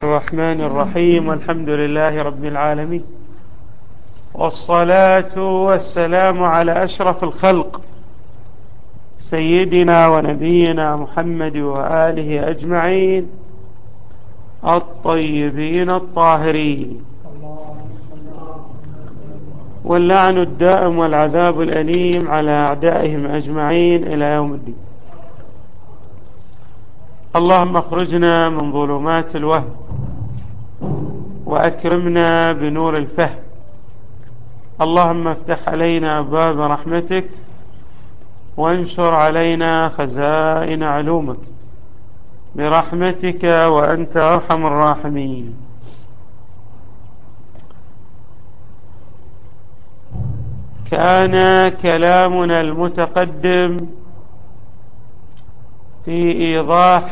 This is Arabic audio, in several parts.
الرحمن الرحيم. والحمد لله رب العالمين، والصلاة والسلام على أشرف الخلق سيدنا ونبينا محمد وآله أجمعين الطيبين الطاهرين، واللعن الدائم والعذاب الأليم على أعدائهم أجمعين إلى يوم الدين. اللهم اخرجنا من ظلمات الوهم وأكرمنا بنور الفهم. اللهم افتح علينا أبواب رحمتك وانشر علينا خزائن علومك برحمتك وأنت أرحم الراحمين. كان كلامنا المتقدم في إيضاح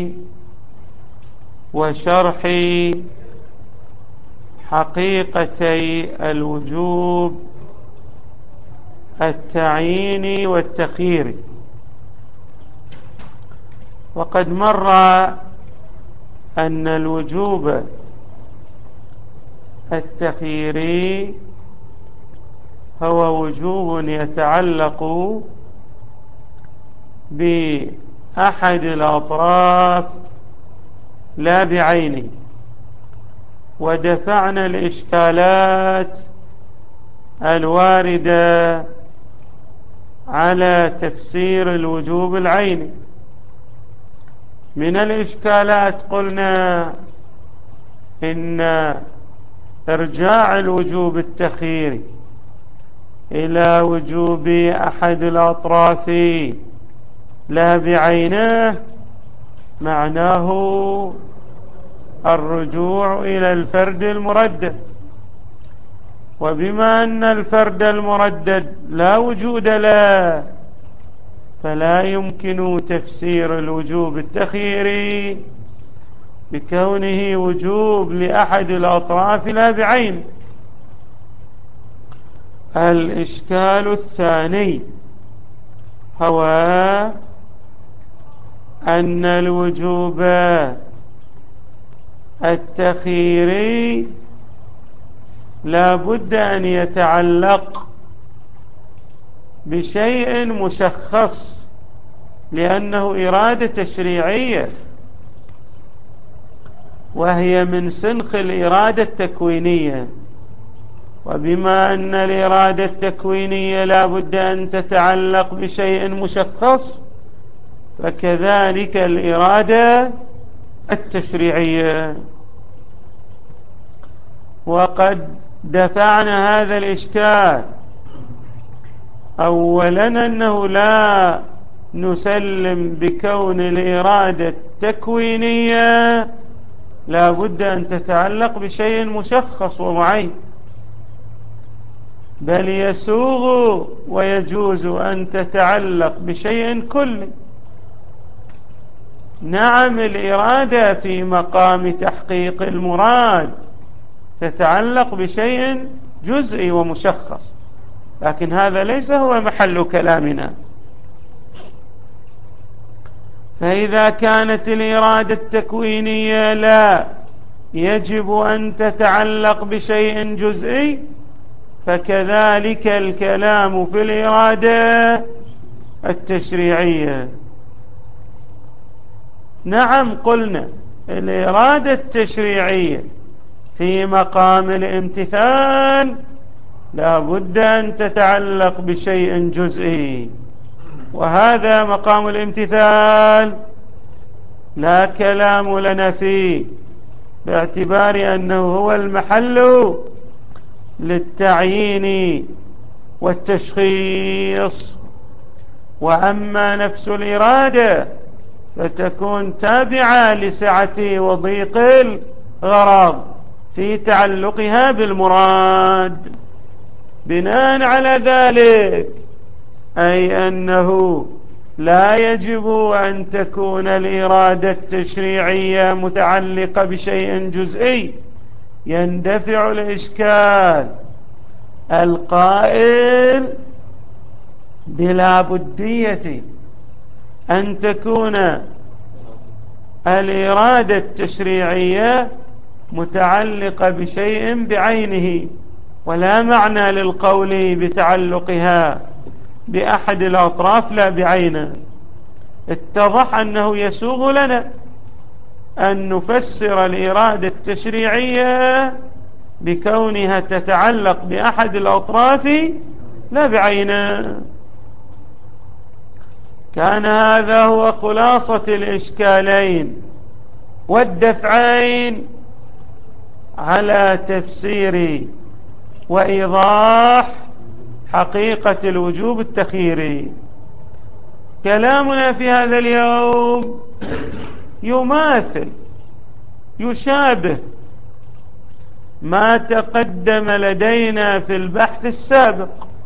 وشرح حقيقتي الوجوب التعييني والتخييري، وقد مر أن الوجوب التخييري هو وجوب يتعلق بأحد الأطراف لا بعينه، ودفعنا الإشكالات الواردة على تفسير الوجوب العيني. من الإشكالات قلنا إن إرجاع الوجوب التخييري إلى وجوب أحد الأطراف لا بعينه معناه الرجوع إلى الفرد المردد، وبما أن الفرد المردد لا وجود له فلا يمكن تفسير الوجوب التخييري بكونه وجوب لأحد الأطراف لا بعين. الإشكال الثاني هو أن الوجوب التخييري لا بد أن يتعلق بشيء مشخص، لأنه إرادة تشريعية، وهي من سنخ الإرادة التكوينية. وبما أن الإرادة التكوينية لا بد أن تتعلق بشيء مشخص، فكذلك الإرادة التشريعية. وقد دفعنا هذا الإشكال. أولا أنه لا نسلم بكون الإرادة التكوينية لا بد أن تتعلق بشيء مشخص ومعين، بل يسوغ ويجوز أن تتعلق بشيء كلي. نعم، الإرادة في مقام تحقيق المراد تتعلق بشيء جزئي ومشخص، لكن هذا ليس هو محل كلامنا. فإذا كانت الإرادة التكوينية لا يجب أن تتعلق بشيء جزئي، فكذلك الكلام في الإرادة التشريعية. نعم، قلنا الإرادة التشريعية في مقام الامتثال لا بد أن تتعلق بشيء جزئي، وهذا مقام الامتثال لا كلام لنا فيه، باعتبار أنه هو المحل للتعيين والتشخيص. وأما نفس الإرادة فتكون تابعة لسعة وضيق الغرض في تعلقها بالمراد. بناء على ذلك، أي أنه لا يجب أن تكون الإرادة التشريعية متعلقة بشيء جزئي، يندفع الإشكال القائل بلا بدية أن تكون الإرادة التشريعية متعلقة بشيء بعينه، ولا معنى للقول بتعلقها بأحد الأطراف لا بعينه. اتضح أنه يسوغ لنا أن نفسر الإرادة التشريعية بكونها تتعلق بأحد الأطراف لا بعينه. كان هذا هو خلاصة الإشكالين والدفعين على تفسير وإيضاح حقيقة الوجوب التخييري. كلامنا في هذا اليوم يماثل يشابه ما تقدم لدينا في البحث السابق،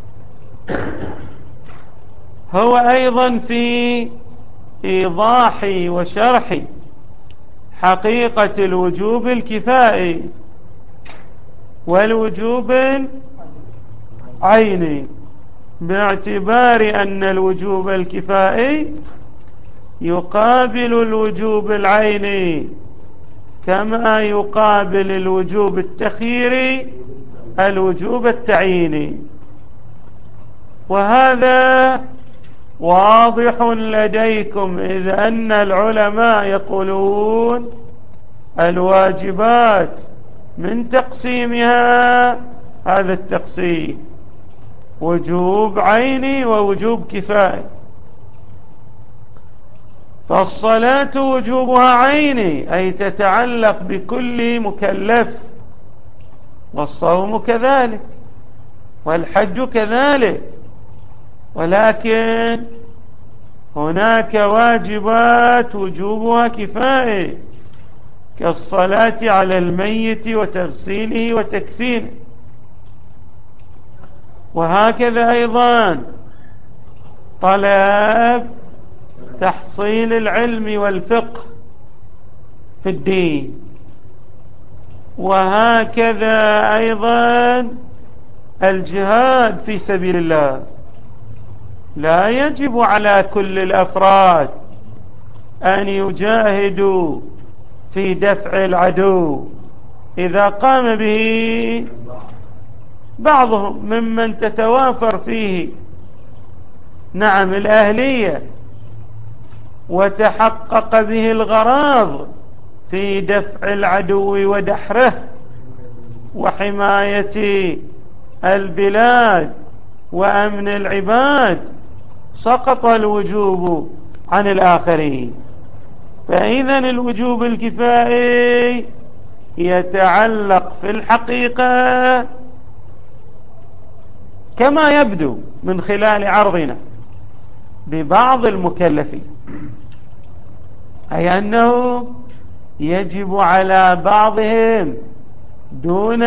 هو أيضا في إيضاح وشرح حقيقة الوجوب الكفائي والوجوب العيني، باعتبار أن الوجوب الكفائي يقابل الوجوب العيني كما يقابل الوجوب التخييري الوجوب التعييني. وهذا واضح لديكم، إذ أن العلماء يقولون الواجبات من تقسيمها هذا التقسيم: وجوب عيني ووجوب كفائي. فالصلاة وجوبها عيني أي تتعلق بكل مكلف، والصوم كذلك، والحج كذلك، ولكن هناك واجبات وجوبها كفائي كالصلاة على الميت وتغسيله وتكفينه. وهكذا أيضا طلب تحصيل العلم والفقه في الدين، وهكذا أيضا الجهاد في سبيل الله. لا يجب على كل الأفراد أن يجاهدوا في دفع العدو إذا قام به بعضهم ممن تتوافر فيه الأهلية وتحقق به الغراض في دفع العدو ودحره وحماية البلاد وأمن العباد، سقط الوجوب عن الآخرين. فإذا الوجوب الكفائي يتعلق في الحقيقة كما يبدو من خلال عرضنا ببعض المكلفين، أي أنه يجب على بعضهم دون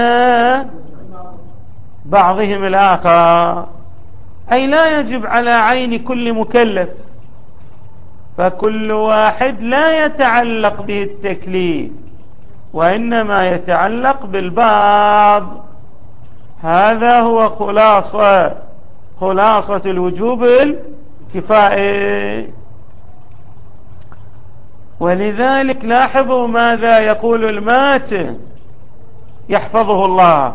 بعضهم الآخر، أي لا يجب على عين كل مكلف، فكل واحد لا يتعلق به التكليف وإنما يتعلق بالبعض. هذا هو خلاصة الوجوب الكفائي. ولذلك لاحظوا ماذا يقول الماتن يحفظه الله: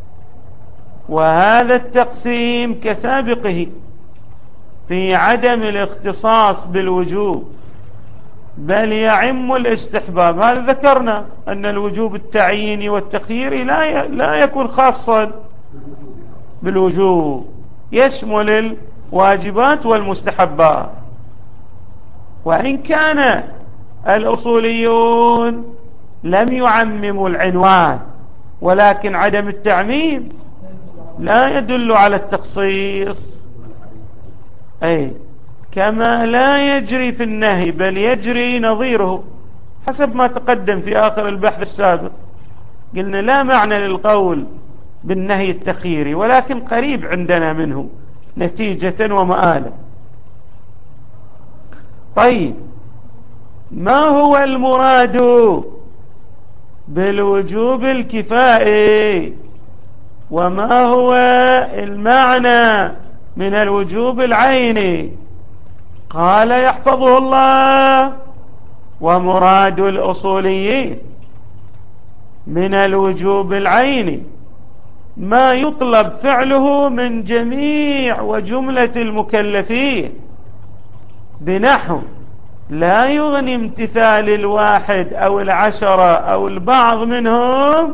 وهذا التقسيم كسابقه في عدم الاختصاص بالوجوب، بل يعم الاستحباب. هذا ذكرنا أن الوجوب التعييني والتخييري لا يكون خاصا بالوجوب، يشمل الواجبات والمستحبات. وإن كان الأصوليون لم يعمموا العنوان، ولكن عدم التعميم لا يدل على التخصيص، أي كما لا يجري في النهي بل يجري نظيره حسب ما تقدم في آخر البحث السابق. قلنا لا معنى للقول بالنهي التخييري، ولكن قريب عندنا منه نتيجة ومآلا. طيب، ما هو المراد بالوجوب الكفائي، وما هو المعنى من الوجوب العيني؟ قال يحفظه الله: ومراد الأصوليين من الوجوب العيني ما يطلب فعله من جميع وجملة المكلفين، بنحو لا يغني امتثال الواحد أو العشرة أو البعض منهم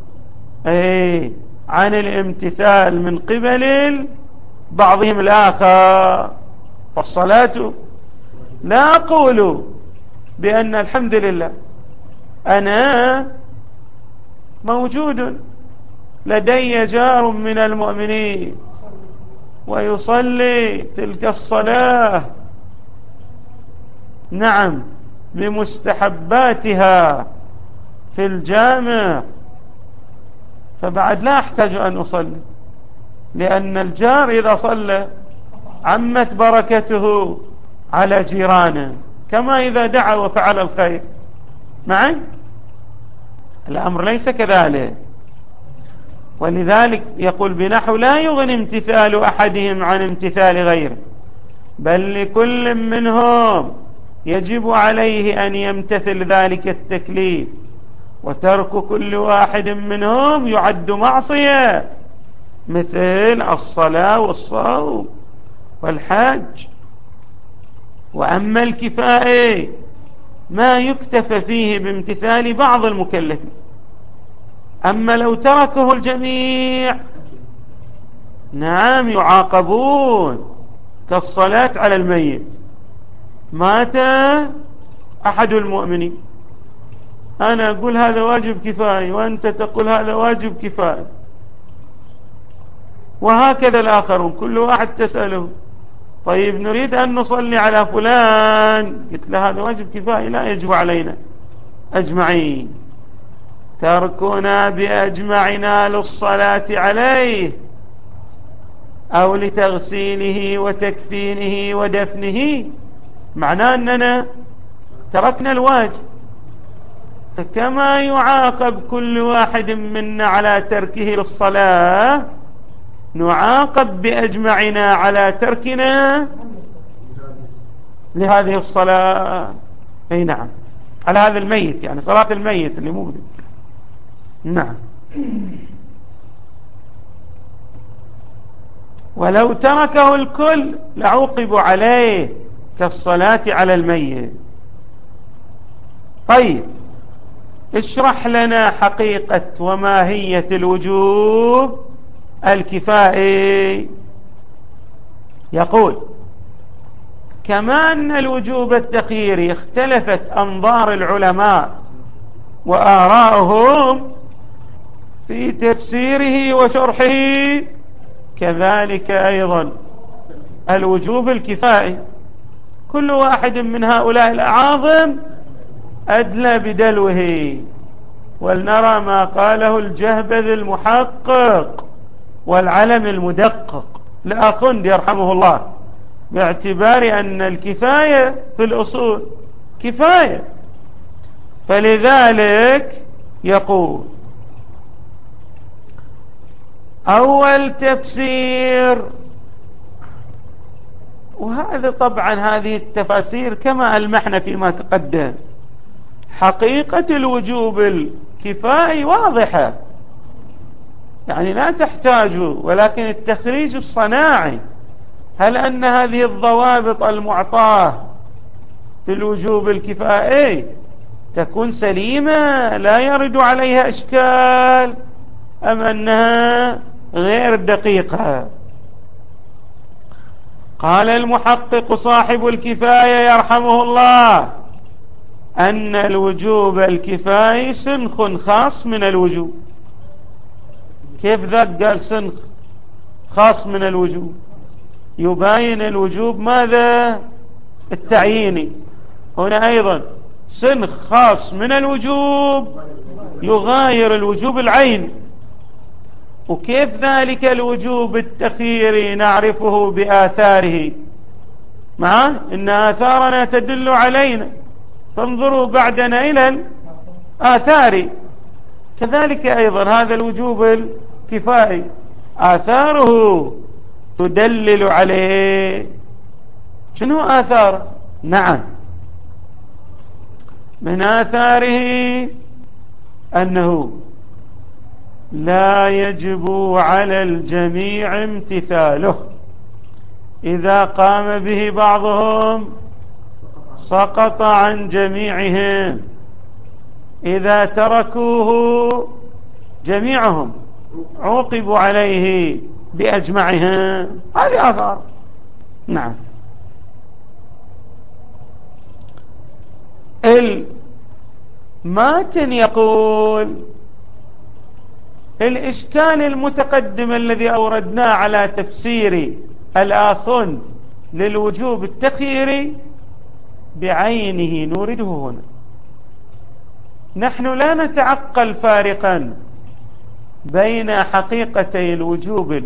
عن الامتثال من قبل بعضهم الآخر. فالصلاة لا أقول بأن الحمد لله أنا موجود لدي جار من المؤمنين ويصلي تلك الصلاة نعم بمستحباتها في الجامع، فبعد لا أحتاج أن أصلي، لأن الجار إذا صلى عمت بركته على جيرانه، كما إذا دعا وفعل الخير. معي الأمر ليس كذلك. ولذلك يقول بنحو لا يغني امتثال أحدهم عن امتثال غيره، بل لكل منهم يجب عليه أن يمتثل ذلك التكليف، وترك كل واحد منهم يعد معصية، مثل الصلاة والصوم والحج. وأما الكفاية ما يكتفى فيه بامتثال بعض المكلفين، أما لو تركه الجميع نعم يعاقبون، كالصلاة على الميت. مات أحد المؤمنين، أنا أقول هذا واجب كفاية وأنت تقول هذا واجب كفاية، وهكذا الآخرون كل واحد تسأله طيب نريد أن نصلي على فلان، قلت له هذا واجب كفاية لا يجب علينا أجمعين، تركنا بأجمعنا للصلاة عليه أو لتغسيله وتكفينه ودفنه معناه أننا تركنا الواجب. فكما يعاقب كل واحد منا على تركه للصلاة، نعاقب بأجمعنا على تركنا لهذه الصلاة. أي نعم، على هذا الميت، يعني صلاة الميت اللي موجود. نعم. ولو تركه الكل لعوقب عليه كالصلاة على الميت. طيب اشرح لنا حقيقة وماهية الوجوب الكفائي. يقول كما أن الوجوب التقييري اختلفت أنظار العلماء وآراؤهم في تفسيره وشرحه، كذلك أيضا الوجوب الكفائي كل واحد من هؤلاء الأعاظم أدلى بدلوه. ولنرى ما قاله الجهبذ المحقق والعلم المدقق لأخند يرحمه الله، باعتبار أن الكفاية في الأصول كفاية. فلذلك يقول أول تفسير، وهذا طبعا هذه التفاسير كما ألمحنا فيما تقدم، حقيقة الوجوب الكفائي واضحة، يعني لا تحتاج، ولكن التخريج الصناعي هل أن هذه الضوابط المعطاة في الوجوب الكفائي تكون سليمة لا يرد عليها إشكال، أم أنها غير دقيقة؟ قال المحقق صاحب الكفاية يرحمه الله أن الوجوب الكفائي سنخ خاص من الوجوب. كيف ذاك قال سنخ خاص من الوجوب؟ يباين الوجوب ماذا؟ التعييني. هنا أيضا سنخ خاص من الوجوب يغاير الوجوب العيني. وكيف ذلك الوجوب التخييري نعرفه بآثاره؟ إن آثارنا تدل علينا، فانظروا بعدنا إلى الآثار. كذلك أيضا هذا الوجوب الكفائي آثاره تدلل عليه. شنو آثار؟ نعم، من آثاره أنه لا يجب على الجميع امتثاله، إذا قام به بعضهم سقط عن جميعهم، إذا تركوه جميعهم عوقبوا عليه بأجمعهم. هذه آثار. نعم. الماتن يقول الإشكال المتقدم الذي أوردناه على تفسير الآخذ للوجوب التخييري بعينه نورده هنا. نحن لا نتعقل فارقا بين حقيقتي الوجوب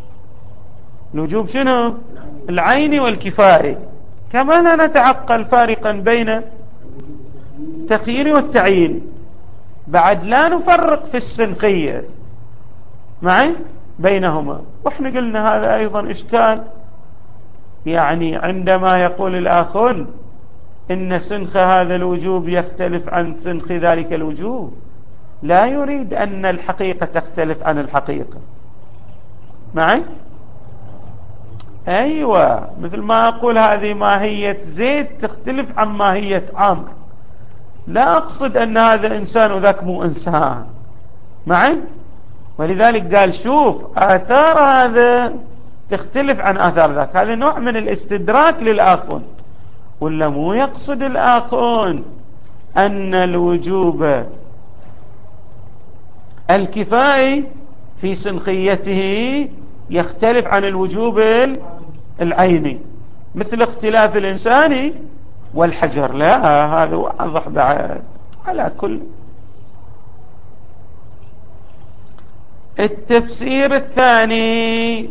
شنو؟ العين والكفائي، كما لا نتعقل فارقا بين التخيير والتعيين. بعد لا نفرق في السنخية معي بينهما. وإحنا قلنا هذا أيضا إشكال، يعني عندما يقول الآخرون إن سنخ هذا الوجوب يختلف عن سنخ ذلك الوجوب، لا يريد أن الحقيقة تختلف عن الحقيقة معي. أيوة، مثل ما أقول هذه ماهية زيد تختلف عن ماهية عمرو، لا أقصد أن هذا إنسان وذاك مو إنسان معي. ولذلك قال شوف آثار هذا تختلف عن آثار ذاك. هذا نوع من الاستدراك للآخون، ولا مو يقصد الآخون أن الوجوب الكفائي في سنخيته يختلف عن الوجوب العيني، مثل اختلاف الإنسان والحجر. لا، هذا واضح بعد. على كل التفسير الثاني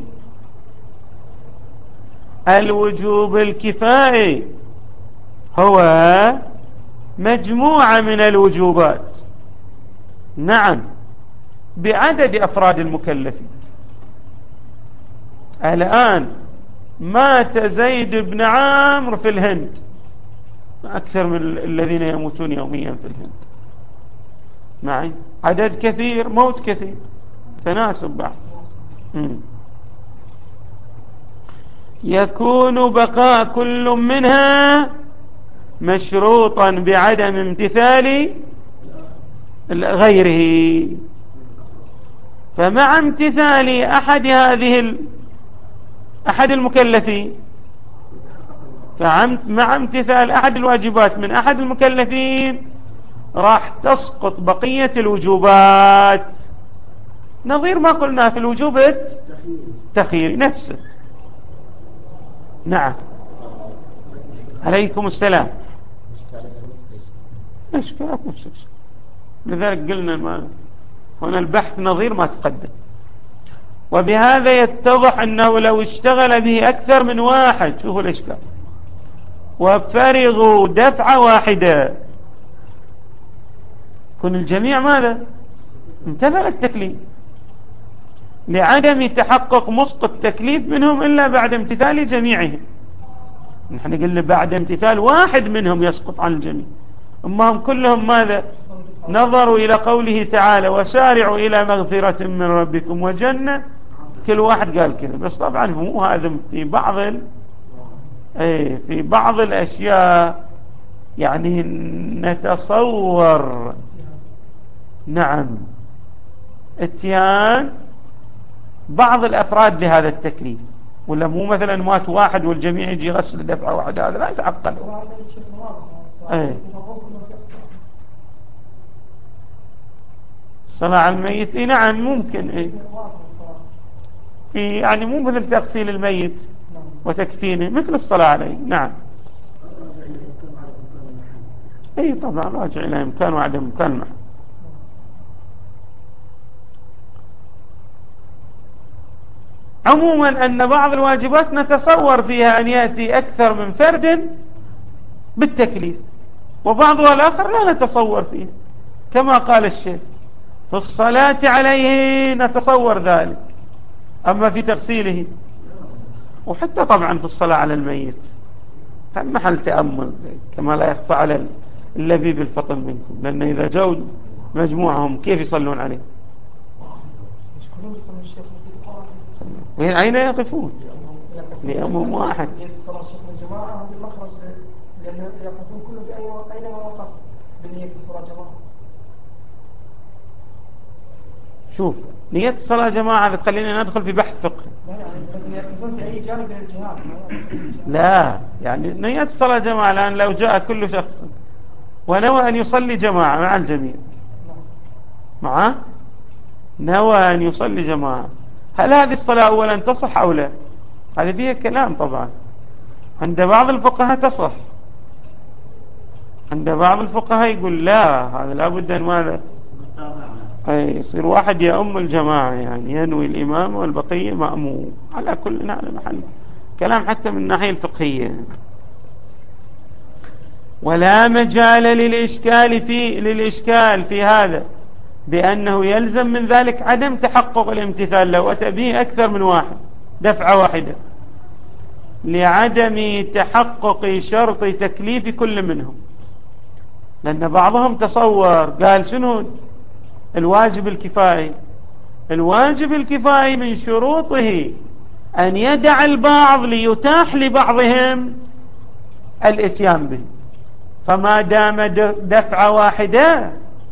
الوجوب الكفائي هو مجموعة من الوجوبات، نعم، بعدد أفراد المكلفين. الآن مات زيد بن عامر في الهند أكثر من الذين يموتون يوميا في الهند معي. عدد كثير، موت كثير، تناسب بعض. يكون بقاء كل منها مشروطا بعدم امتثال غيره. فمع امتثال أحد المكلفين، مع امتثال أحد الواجبات من أحد المكلفين راح تسقط بقية الوجوبات، نظير ما قلنا في الوجوب التخييري نفسه. نعم. عليكم السلام. إشكالات نفس الشيء، لذلك قلنا هنا البحث نظير ما تقدم. وبهذا يتضح أنه لو اشتغل به أكثر من واحد، شوفوا الإشكال، وفرغوا دفعة واحدة، كن الجميع ماذا؟ امتثل التكليف، لعدم تحقق مسقط تكليف منهم إلا بعد امتثال جميعهم. نحن قلنا بعد امتثال واحد منهم يسقط عن الجميع، أما هم كلهم ماذا؟ نظروا إلى قوله تعالى وسارعوا إلى مغفرة من ربكم وجنة. كل واحد قال كذا، بس طبعا مو هذا في بعض الأشياء يعني نتصور، نعم، اتيان بعض الأفراد لهذا التكليف، ولا مو مثلا مات واحد والجميع يجي يغسل دفعة واحدة، هذا لا يتعقل. الصلاة على الميت نعم ممكن، يعني مو مثل تغسيل الميت وتكفينه، مثل الصلاة عليه. نعم. طبعا راجع إلى إمكان وعدم إمكان. عموما أن بعض الواجبات نتصور فيها أن يأتي أكثر من فرد بالتكليف، وبعضها الآخر لا نتصور فيه، كما قال الشيخ في الصلاة عليه نتصور ذلك، أما في تغسيله وحتى طبعا في الصلاة على الميت محل تأمل، كما لا يخفى على اللبيب الفطن منكم، لأن إذا جو مجموعهم كيف يصلون عليه؟ أين يقفون؟ لأمم واحد. لأن يقفون كله أينما وقف بنية الصلاة جماعة. شوف، نية الصلاة جماعة تخلينا ندخل في بحث فقهي. لا يعني يقفون في أي جانب من الجهات. لا يعني نية الصلاة جماعة الآن لو جاء كل شخص ونوى أن يصلي جماعة مع الجميع، معه نوى أن يصلي جماعة، هل هذه الصلاة أولا تصح أو لا؟ هذه فيها كلام طبعا. عند بعض الفقهاء تصح، عند بعض الفقهاء يقول لا، هذا لابد أن ماذا يصير واحد يؤم الجماعة، يعني ينوي الإمام والبقية مأموم. على كل هذا محل كلام حتى من الناحية الفقهية. ولا مجال للإشكال في هذا بأنه يلزم من ذلك عدم تحقق الامتثال لو أتى به أكثر من واحد دفعة واحدة، لعدم تحقق شرط تكليف كل منهم. لأن بعضهم تصور قال شنو الواجب الكفائي؟ الواجب الكفائي من شروطه أن يدع البعض ليتاح لبعضهم الاتيان به، فما دام دفعة واحدة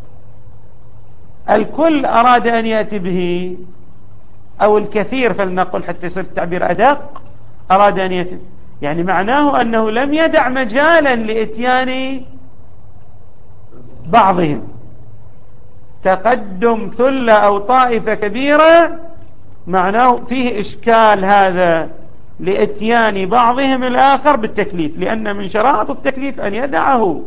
الكل أراد أن يأتي به، أو الكثير فلنقل حتى يصير التعبير أدق، أراد أن يأتي، يعني معناه أنه لم يدع مجالا لإتيان بعضهم. تقدم ثلة أو طائفة كبيرة معناه فيه إشكال هذا لإتيان بعضهم الآخر بالتكليف، لأن من شرائط التكليف أن يدعه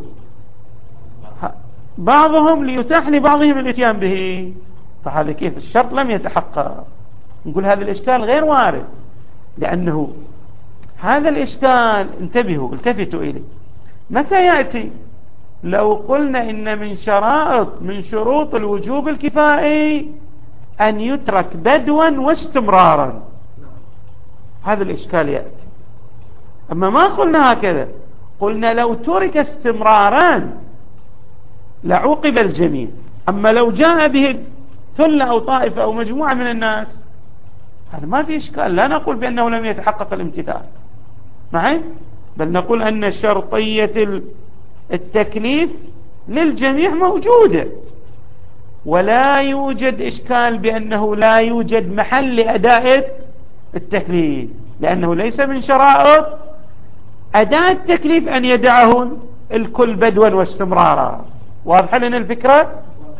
بعضهم ليتاح لبعضهم الاتيان به، فهذا كيف الشرط لم يتحقق. نقول هذا الإشكال غير وارد، لأنه هذا الإشكال انتبهوا التفتوا إليه متى يأتي؟ لو قلنا إن من شروط الوجوب الكفائي أن يترك بدوا واستمرارا، هذا الإشكال يأتي. أما ما قلنا هكذا، قلنا لو ترك استمرارا لعوقب الجميع. أما لو جاء به ثلة أو طائفة أو مجموعة من الناس هذا ما في إشكال، لا نقول بأنه لم يتحقق الامتثال معي، بل نقول أن شرطية التكليف للجميع موجودة، ولا يوجد إشكال بأنه لا يوجد محل لأداء التكليف، لأنه ليس من شرائط أداء التكليف أن يدعه الكل بدوا واستمرارا. واضح لنا الفكرة؟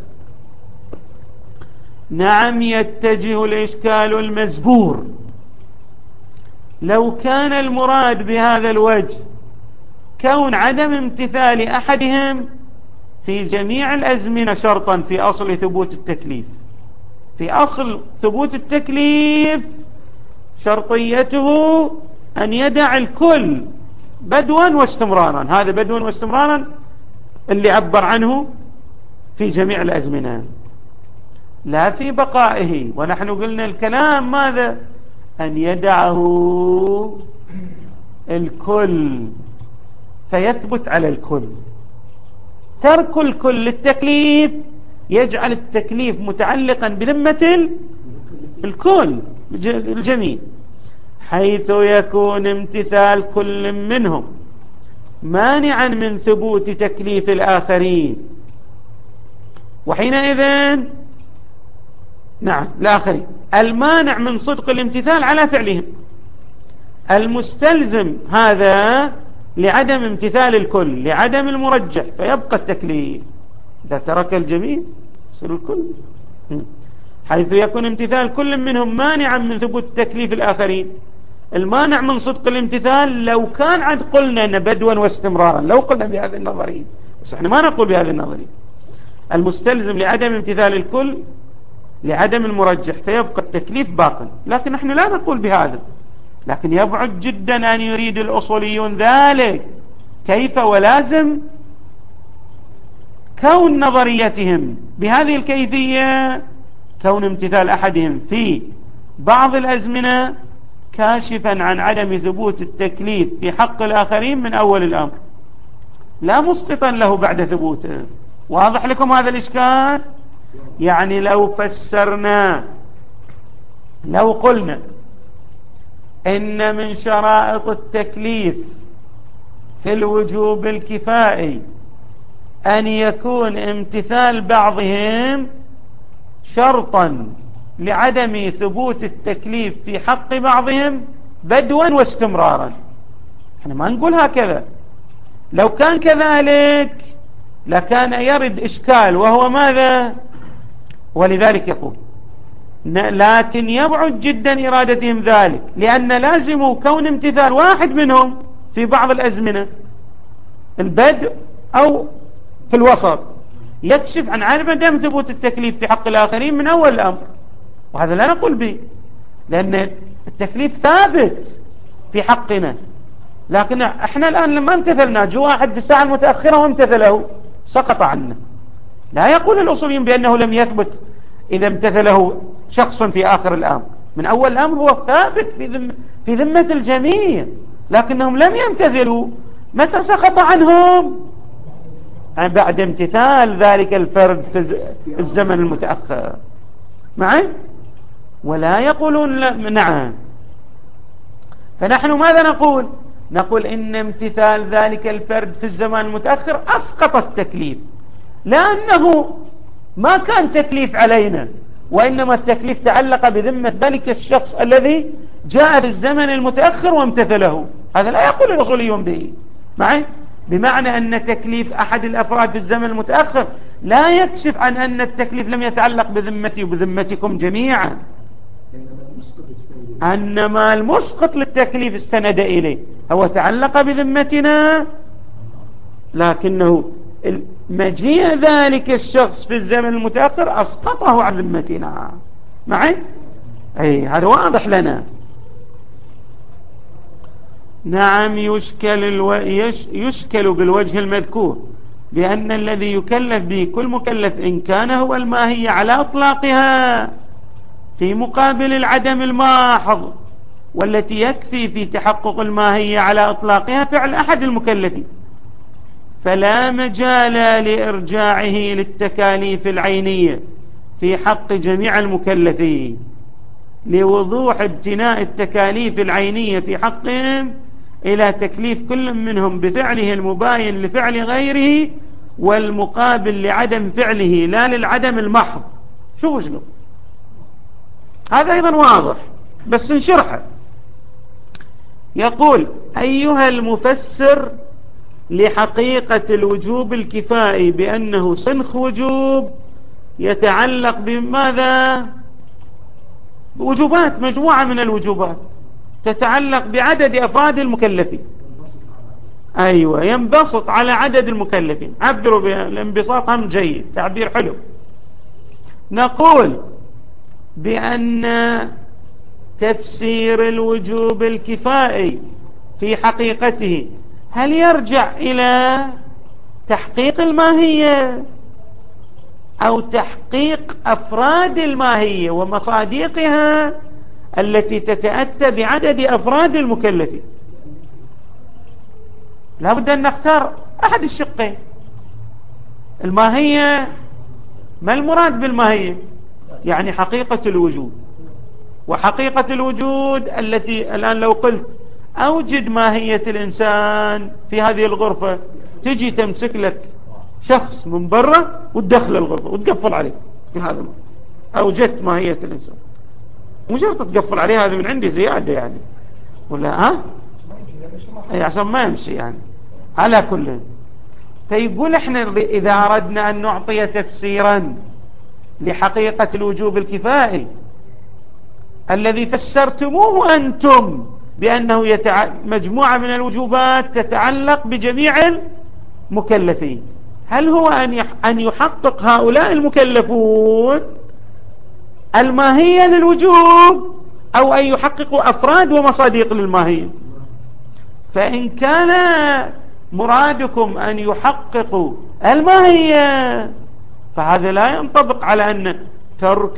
نعم، يتجه الإشكال المزبور لو كان المراد بهذا الوجه كون عدم امتثال أحدهم في جميع الأزمنة شرطا في أصل ثبوت التكليف. في أصل ثبوت التكليف شرطيته أن يدع الكل بدوا واستمرارا، هذا بدوا واستمرارا اللي عبر عنه في جميع الأزمنة، لا في بقائه. ونحن قلنا الكلام ماذا؟ أن يدعه الكل فيثبت على الكل. ترك الكل للتكليف يجعل التكليف متعلقا بذمة الكل الجميع، حيث يكون امتثال كل منهم مانعا من ثبوت تكليف الآخرين، وحينئذ نعم الآخرين المانع من صدق الامتثال على فعلهم، المستلزم هذا لعدم امتثال الكل، لعدم المرجح، فيبقى التكليف. إذا ترك الجميع يصير الكل، حيث يكون امتثال كل منهم مانعا من ثبوت تكليف الآخرين. المانع من صدق الامتثال لو كان عد قلنا أن بدوا واستمرارا، لو قلنا بهذه النظرية، بس احنا ما نقول بهذه النظرية. المستلزم لعدم امتثال الكل لعدم المرجح فيبقى التكليف باقٍ، لكن نحن لا نقول بهذا. لكن يبعد جدا أن يريد الأصوليون ذلك، كيف ولازم كون نظريتهم بهذه الكيفية كون امتثال أحدهم في بعض الأزمنة كاشفا عن عدم ثبوت التكليف في حق الآخرين من أول الأمر، لا مسقطا له بعد ثبوته. واضح لكم هذا الإشكال؟ يعني لو فسرنا، لو قلنا إن من شرائط التكليف في الوجوب الكفائي أن يكون امتثال بعضهم شرطا لعدم ثبوت التكليف في حق بعضهم بدوا واستمرارا، احنا ما نقول هكذا. لو كان كذلك لكان يرد إشكال، وهو ماذا؟ ولذلك يقول لكن يبعد جدا إرادتهم ذلك، لأن لازم كون امتثال واحد منهم في بعض الأزمنة البدء أو في الوسط يكشف عن عدم ثبوت التكليف في حق الآخرين من أول الأمر، وهذا لا نقول به، لأن التكليف ثابت في حقنا. لكن احنا الآن لما امتثلنا، جاء واحد في الساعة المتأخرة وامتثله سقط عنه. لا يقول الأصوليين بأنه لم يثبت إذا امتثله شخص في آخر الأمر، من أول الأمر هو ثابت في ذمة الجميع، لكنهم لم يمتثلوا. متى سقط عنهم؟ بعد امتثال ذلك الفرد في الزمن المتأخر معي، ولا يقولون نعم. فنحن ماذا نقول؟ نقول إن امتثال ذلك الفرد في الزمان المتأخر أسقط التكليف، لأنه ما كان تكليف علينا، وإنما التكليف تعلق بذمة ذلك الشخص الذي جاء في الزمن المتأخر وامتثله. هذا لا يقول الأصوليون به معي، بمعنى أن تكليف أحد الأفراد في الزمن المتأخر لا يكشف عن أن التكليف لم يتعلق بذمتي وبذمتكم جميعا، أنما المسقط للتكليف استند إليه هو تعلق بذمتنا، لكنه مجيء ذلك الشخص في الزمن المتأخر أسقطه عن ذمتنا معي. أي هذا واضح لنا. نعم، يشكل بالوجه المذكور بأن الذي يكلف به كل مكلف إن كان هو الماهية على إطلاقها في مقابل العدم الماحظ، والتي يكفي في تحقق الماهية على إطلاقها فعل أحد المكلفين، فلا مجال لإرجاعه للتكاليف العينية في حق جميع المكلفين، لوضوح ابتناء التكاليف العينية في حقهم إلى تكليف كل منهم بفعله المباين لفعل غيره، والمقابل لعدم فعله لا للعدم المحض. شو هذا أيضا واضح بس نشرحه. يقول: أيها المفسر لحقيقة الوجوب الكفائي بأنه سنخ وجوب يتعلق بماذا؟ بوجوبات، مجموعة من الوجوبات تتعلق بعدد أفراد المكلفين. أيوة، ينبسط على عدد المكلفين. عبروا بالانبساط هم جيد، تعبير حلو. نقول بأن تفسير الوجوب الكفائي في حقيقته هل يرجع إلى تحقيق الماهية أو تحقيق أفراد الماهية ومصادقها التي تتأتى بعدد أفراد المكلفين؟ لا بد أن نختار أحد الشقين. الماهية، ما المراد بالماهية؟ يعني حقيقة الوجود. وحقيقة الوجود التي الآن لو قلت أوجد ماهية الإنسان في هذه الغرفة، تجي تمسك لك شخص من برا وتدخل الغرفة وتقفل عليه في هذا. أوجدت ماهية الإنسان، مجرد تقفل عليه، هذا من عندي زيادة يعني، ولا أي عشان ما يمشي يعني. على كل، فيقول احنا إذا أردنا أن نعطي تفسيرا لحقيقة الوجوب الكفائي الذي فسرتموه أنتم بأنه مجموعة من الوجوبات تتعلق بجميع المكلفين، هل هو أن يحقق هؤلاء المكلفون الماهية للوجوب، أو أن يحققوا أفراد ومصادق للماهية؟ فإن كان مرادكم أن يحققوا الماهية فهذا لا ينطبق على أن ترك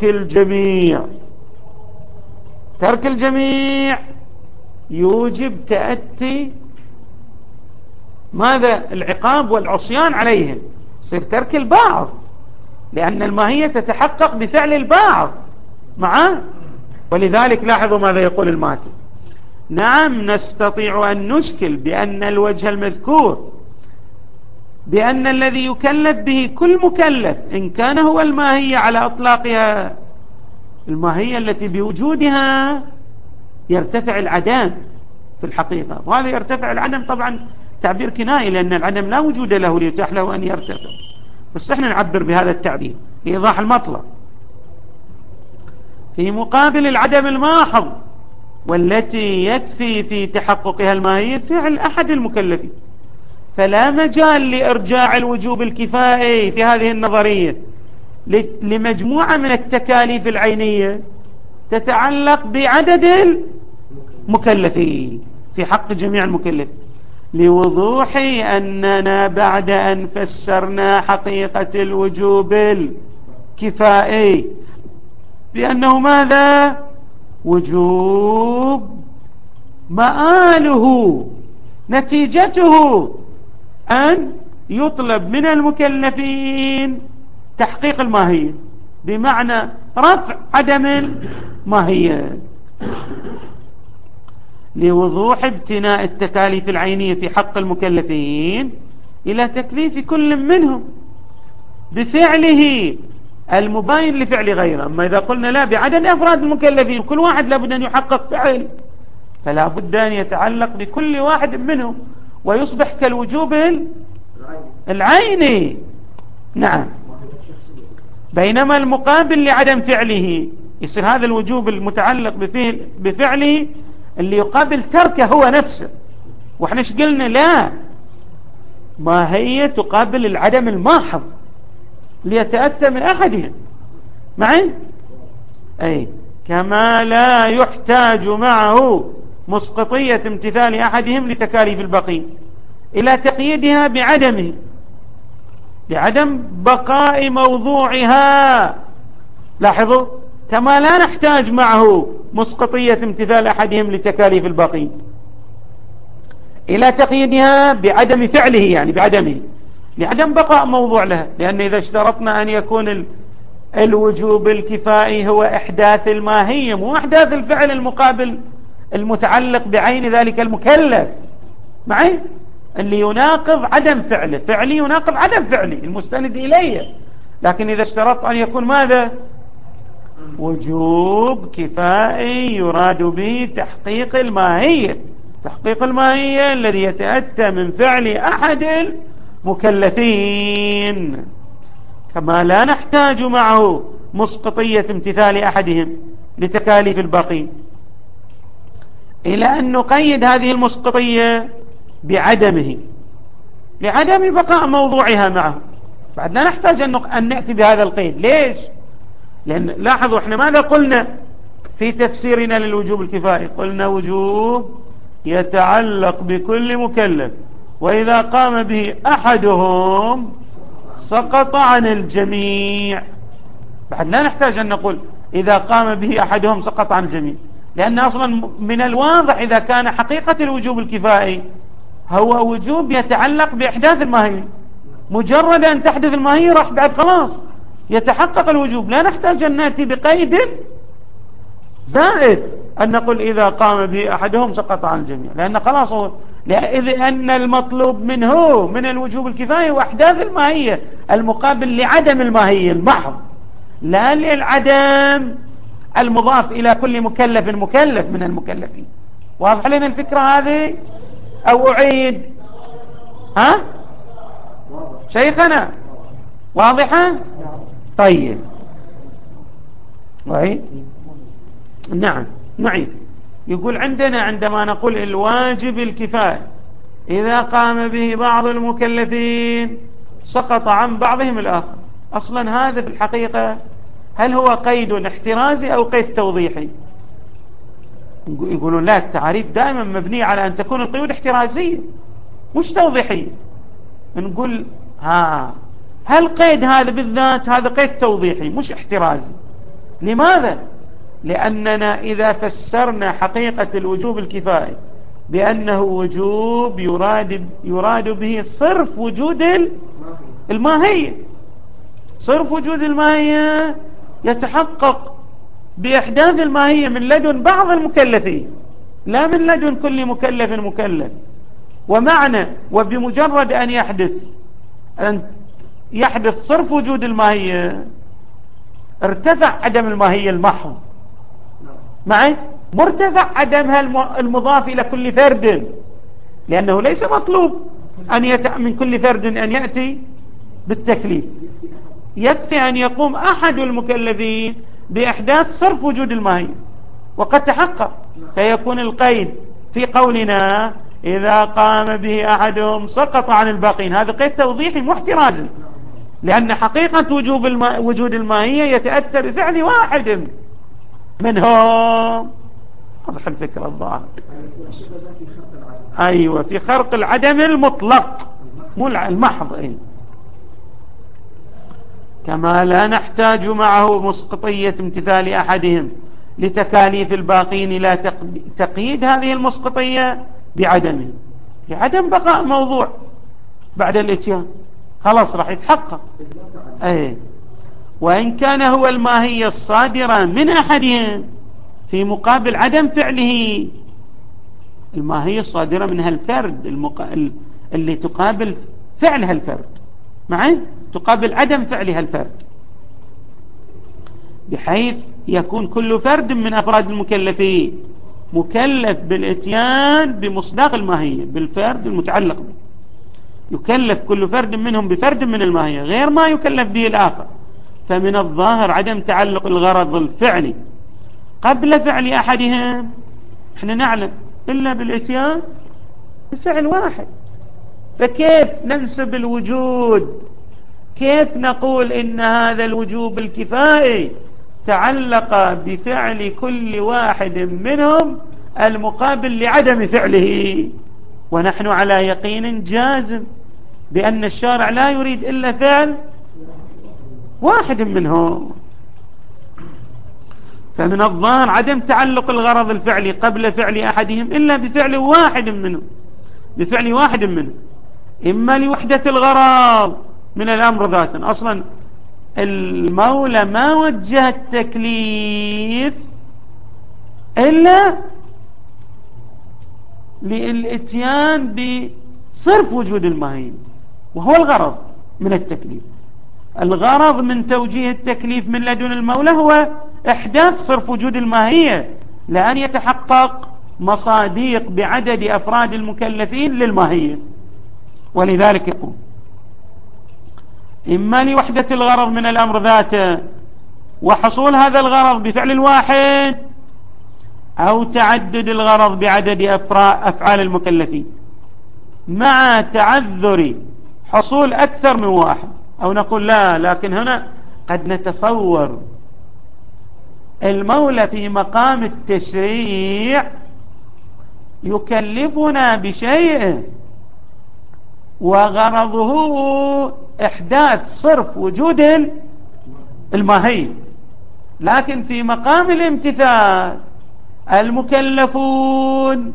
الجميع يوجب تأتي ماذا؟ العقاب والعصيان عليهم. يصير ترك البعض، لأن الماهية تتحقق بفعل البعض معه. ولذلك لاحظوا ماذا يقول الماتن: نعم نستطيع أن نشكل بأن الوجه المذكور بأن الذي يكلف به كل مكلف إن كان هو الماهية على أطلاقها، الماهية التي بوجودها يرتفع العدم في الحقيقة، وهذا يرتفع العدم طبعا تعبير كنائي، لأن العدم لا وجود له ليتاح له أن يرتفع، بس احنا نعبر بهذا التعبير لإيضاح المطلب. في مقابل العدم الماحظ والتي يكفي في تحققها الماهية فعل أحد المكلفين، فلا مجال لإرجاع الوجوب الكفائي في هذه النظرية لمجموعة من التكاليف العينية تتعلق بعدد المكلفين في حق جميع المكلفين، لوضوح أننا بعد أن فسرنا حقيقة الوجوب الكفائي بأنه ماذا؟ وجوب مآله نتيجته أن يطلب من المكلفين تحقيق الماهية، بمعنى رفع عدم الماهية، لوضوح ابتناء التكاليف العينية في حق المكلفين إلى تكليف كل منهم بفعله المباين لفعل غيره. أما إذا قلنا لا بعدد أفراد المكلفين كل واحد لابد أن يحقق فعل، فلا بد أن يتعلق بكل واحد منهم ويصبح كالوجوب العيني. نعم. بينما المقابل لعدم فعله يصير هذا الوجوب المتعلق بفعله اللي يقابل تركه هو نفسه، واحنا ايش قلنا؟ لا، ما هي تقابل العدم الماحظ ليتأتى من أحدهم معي. أي كما لا يحتاج معه مسقطية امتثال أحدهم لتكاليف البقي إلى تقييدها بعدمه لعدم بقاء موضوعها. لاحظوا، كما لا نحتاج معه مسقطية امتثال أحدهم لتكاليف البقي إلى تقييدها بعدم فعله، يعني بعدمه لعدم بقاء موضوع لها، لأن إذا اشترطنا أن يكون الوجوب الكفائي هو إحداث الماهية مو إحداث الفعل المقابل المتعلق بعين ذلك المكلف معي، اللي يناقض عدم فعله، فعلي يناقض عدم فعلي المستند إليه. لكن إذا اشترط أن يكون ماذا؟ وجوب كفائي يراد به تحقيق الماهية، تحقيق الماهية الذي يتأتى من فعل أحد المكلفين، كما لا نحتاج معه مسقطية امتثال أحدهم لتكاليف البقي إلى أن نقيد هذه المسقطية بعدمه لعدم بقاء موضوعها معه. بعد لا نحتاج أن نأتي بهذا القيد. ليش؟ لأن لاحظوا احنا ماذا قلنا في تفسيرنا للوجوب الكفائي؟ قلنا وجوب يتعلق بكل مكلف، وإذا قام به أحدهم سقط عن الجميع. بعد لا نحتاج أن نقول إذا قام به أحدهم سقط عن الجميع، لأن أصلا من الواضح إذا كان حقيقة الوجوب الكفائي هو وجوب يتعلق بإحداث الماهية، مجرد أن تحدث الماهية راح بعد خلاص يتحقق الوجوب، لا نحتاج أن نأتي بقيد زائد أن نقول إذا قام به أحدهم سقط عن الجميع، لأن خلاص لأن المطلوب منه من الوجوب الكفاية وأحداث الماهية المقابل لعدم الماهية المحض، لا للعدم المضاف إلى كل مكلف من المكلفين. واضح لنا الفكرة هذه أو أعيد؟ ها شيخنا واضحة؟ طيب وعيد. نعم نعيد. يقول عندنا عندما نقول الواجب الكفاية إذا قام به بعض المكلفين سقط عن بعضهم الآخر. أصلا هذا في الحقيقة هل هو قيد احترازي أو قيد توضيحي؟ يقولون لا، التعريف دائما مبني على أن تكون القيود احترازية مش توضيحية. نقول هل قيد هذا بالذات هذا قيد توضيحي مش احترازي. لماذا؟ لأننا إذا فسرنا حقيقة الوجوب الكفائي بأنه وجوب يراد به صرف وجود الماهية. صرف وجود الماهية يتحقق بإحداث الماهية من لدن بعض المكلفين، لا من لدن كل مكلف. وبمجرد أن يحدث صرف وجود الماهية ارتفع عدم الماهية المحض معي، مرتفع عدمها المضاف إلى كل فرد، لأنه ليس مطلوب من كل فرد أن يأتي بالتكليف، يكفي أن يقوم أحد المكلفين بإحداث صرف وجود الماهية وقد تحقق، فيكون القيد في قولنا إذا قام به أحدهم سقط عن الباقين، هذا قيد توضيحي محترازي، لأن حقيقة وجود الماهية يتأتى بفعل واحد منهم. واضح الفكرة الظاهر؟ أيوة، في خرق العدم المطلق مو المحض. كما لا نحتاج معه مسقطية امتثال أحدهم لتكاليف الباقين إلى تقييد هذه المسقطية بعدمه، بعدم بقاء موضوع بعد الاتيان، خلاص راح يتحقق. وإن كان هو الماهية الصادرة من أحدهم في مقابل عدم فعله، الماهية الصادرة منها الفرد اللي تقابل فعلها الفرد معي، تقابل عدم فعلها الفرد، بحيث يكون كل فرد من أفراد المكلفين مكلف بالاتيان بمصداق الماهية بالفرد المتعلق به، يكلف كل فرد منهم بفرد من الماهية غير ما يكلف به الآخر. فمن الظاهر عدم تعلق الغرض الفعلي قبل فعل أحدهم، احنا نعلم إلا بالاتيان بفعل واحد، فكيف ننسب الوجود؟ كيف نقول إن هذا الوجوب الكفائي تعلق بفعل كل واحد منهم المقابل لعدم فعله، ونحن على يقين جازم بأن الشارع لا يريد إلا فعل واحد منهم. فمن الظاهر عدم تعلق الغرض الفعلي قبل فعل أحدهم إلا بفعل واحد منهم، إما لوحدة الغرض من الأمر ذاتا. أصلا المولى ما وجه التكليف إلا للإتيان بصرف وجود الماهية، وهو الغرض من التكليف. الغرض من توجيه التكليف من لدن المولى هو إحداث صرف وجود الماهية، لأن يتحقق مصاديق بعدد أفراد المكلفين للماهية. ولذلك يقول إما لوحدة الغرض من الأمر ذاته وحصول هذا الغرض بفعل الواحد، أو تعدد الغرض بعدد أفعال المكلفين مع تعذر حصول أكثر من واحد. أو نقول لا، لكن هنا قد نتصور المولى في مقام التشريع يكلفنا بشيء وغرضه إحداث صرف وجود الماهية، لكن في مقام الامتثال المكلفون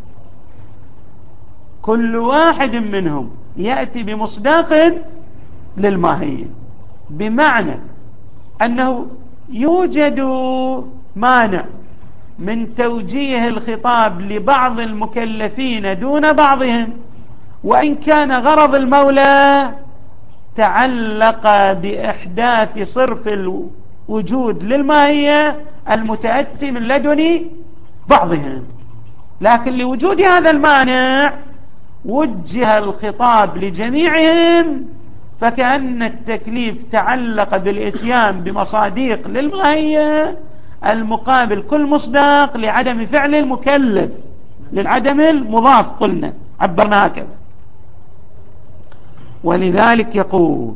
كل واحد منهم يأتي بمصداق للماهية، بمعنى أنه يوجد مانع من توجيه الخطاب لبعض المكلفين دون بعضهم، وإن كان غرض المولى تعلق بإحداث صرف الوجود للماهية المتأتي من لدن بعضهم، لكن لوجود هذا المانع وجه الخطاب لجميعهم، فكأن التكليف تعلق بالإتيان بمصاديق للماهية المقابل كل مصداق لعدم فعل المكلف، للعدم المضاف، قلنا عبرنا هكذا. ولذلك يقول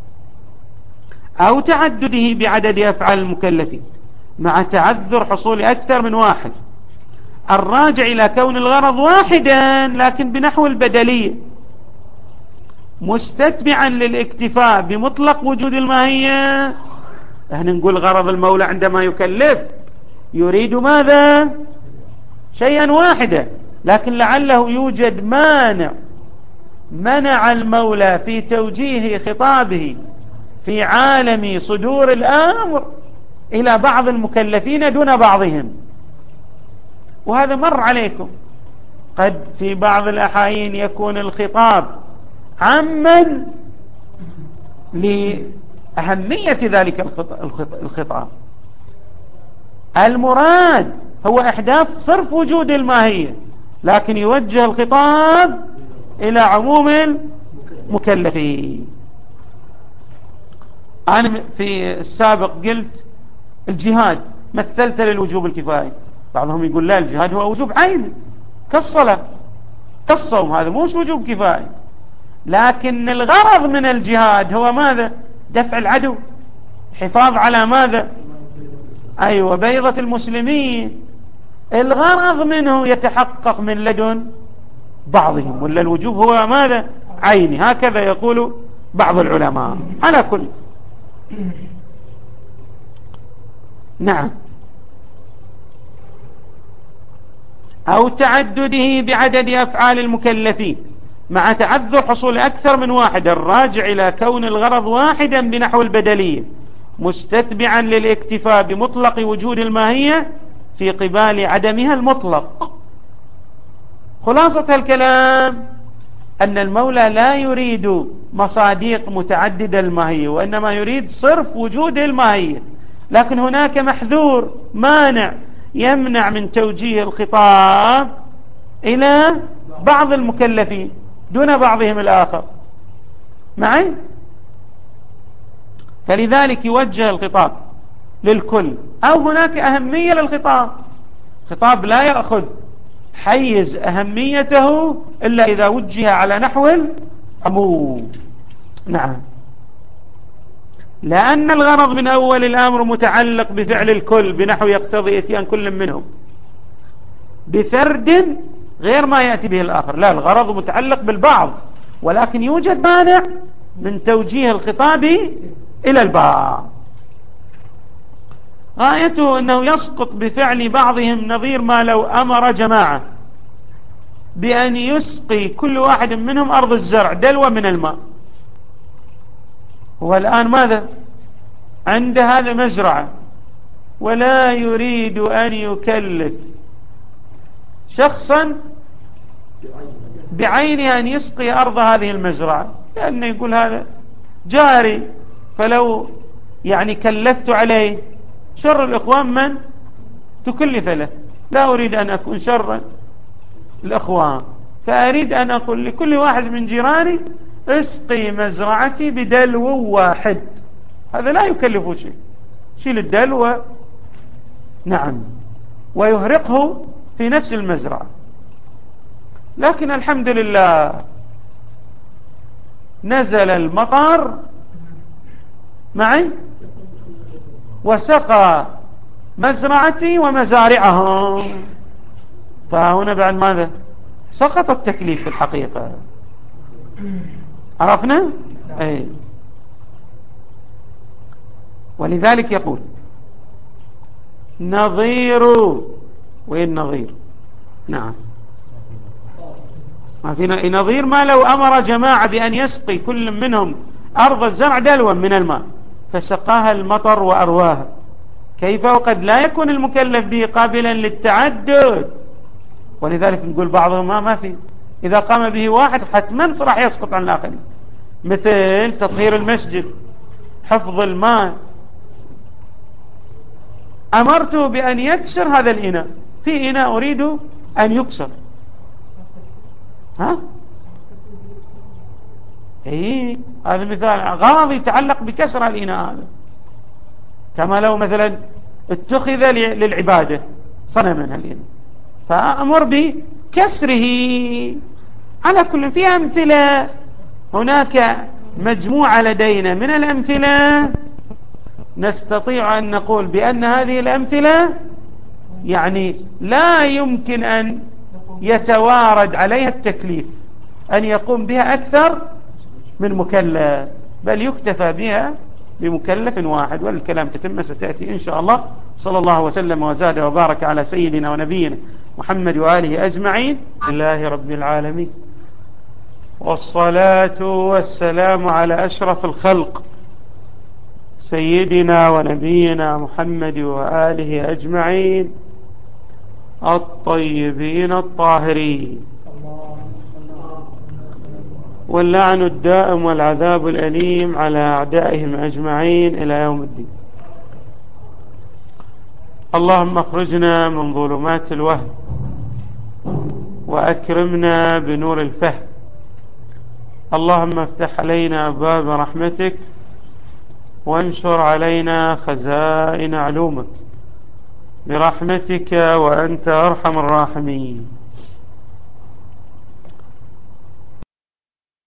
أو تعدده بعدد أفعال المكلفين مع تعذر حصول أكثر من واحد، الراجع إلى كون الغرض واحدا لكن بنحو البدلية، مستتبعا للاكتفاء بمطلق وجود الماهية. احنا نقول غرض المولى عندما يكلف يريد ماذا؟ شيئا واحدا، لكن لعله يوجد مانع منع المولى في توجيه خطابه في عالم صدور الأمر إلى بعض المكلفين دون بعضهم. وهذا مر عليكم، قد في بعض الأحايين يكون الخطاب عاما لأهمية ذلك الخطاب، المراد هو إحداث صرف وجود الماهية، لكن يوجه الخطاب إلى عموم المكلفين. أنا في السابق قلت الجهاد مثلت للوجوب الكفائي، بعضهم يقول لا، الجهاد هو وجوب عيني كالصلاة كالصوم، هذا مو وجوب كفائي، لكن الغرض من الجهاد هو ماذا؟ دفع العدو، حفاظ على ماذا؟ أيوة، بيضة المسلمين، الغرض منه يتحقق من لدن بعضهم، ولا الوجوب هو ماذا؟ عيني، هكذا يقول بعض العلماء. على كل نعم، أو تعدده بعدد أفعال المكلفين مع تعذر حصول أكثر من واحد، الراجع إلى كون الغرض واحدا بنحو البدلية، مستتبعا للاكتفاء بمطلق وجود الماهية في قبال عدمها المطلق. خلاصة الكلام أن المولى لا يريد مصاديق متعددة الماهية، وإنما يريد صرف وجود الماهية، لكن هناك محذور مانع يمنع من توجيه الخطاب إلى بعض المكلفين دون بعضهم الآخر معي، فلذلك يوجه الخطاب للكل، أو هناك أهمية للخطاب، خطاب لا يأخذ حيز أهميته إلا إذا وجه على نحو العموم. نعم، لأن الغرض من أول الأمر متعلق بفعل الكل بنحو يقتضي إتيان كل منهم بفرد غير ما يأتي به الآخر، لا، الغرض متعلق بالبعض، ولكن يوجد مانع من توجيه الخطاب إلى البعض. غايته أنه يسقط بفعل بعضهم نظير ما لو أمر جماعة بأن يسقي كل واحد منهم أرض الزرع دلوة من الماء. هو الآن ماذا؟ عند هذا مزرعة، ولا يريد أن يكلف شخصا بعينه أن يسقي أرض هذه المزرعة، لأنه يقول هذا جاري، فلو يعني كلفت عليه شر الإخوان من تكلف له، لا أريد أن أكون شرا الإخوان، فأريد أن أقول لكل واحد من جيراني اسقي مزرعتي بدلو واحد، هذا لا يكلف شيء، شيل الدلو نعم ويهرقه في نفس المزرعة. لكن الحمد لله نزل المطر معي وسقى مزرعتي ومزارعهم، فهنا بعد ماذا؟ سقط التكليف في الحقيقة، عرفنا؟ أي. ولذلك يقول نظير، وين نظير؟ نعم، ما في نظير ما لو أمر جماعة بأن يسقي كل منهم أرض الزرع دلوا من الماء فسقاها المطر وأرواها، كيف وقد لا يكون المكلف به قابلا للتعدد. ولذلك نقول بعضهم ما في، إذا قام به واحد حتما راح يسقط عن الآخرين، مثل تطهير المسجد، حفظ الماء، أمرته بأن يكسر هذا الإناء، في إناء أريد أن يكسر، ها؟ إيه، هذا مثال غاضي يتعلق بكسر الإناء هذا، كما لو مثلا اتخذ للعبادة صنما الإناء فأمر بكسره. على كل في أمثلة، هناك مجموعة لدينا من الأمثلة نستطيع أن نقول بأن هذه الأمثلة يعني لا يمكن أن يتوارد عليها التكليف أن يقوم بها أكثر من مكلف، بل يكتفى بها بمكلف واحد، والكلام تتم ستأتي إن شاء الله. صلى الله وسلم وزاد وبارك على سيدنا ونبينا محمد وآله أجمعين. لله رب العالمين. والصلاة والسلام على أشرف الخلق سيدنا ونبينا محمد وآله أجمعين الطيبين الطاهرين، واللعن الدائم والعذاب الأليم على أعدائهم أجمعين إلى يوم الدين. اللهم اخرجنا من ظلمات الوهم وأكرمنا بنور الفهم. اللهم افتح علينا أبواب رحمتك وانشر علينا خزائن علومك برحمتك وأنت أرحم الراحمين.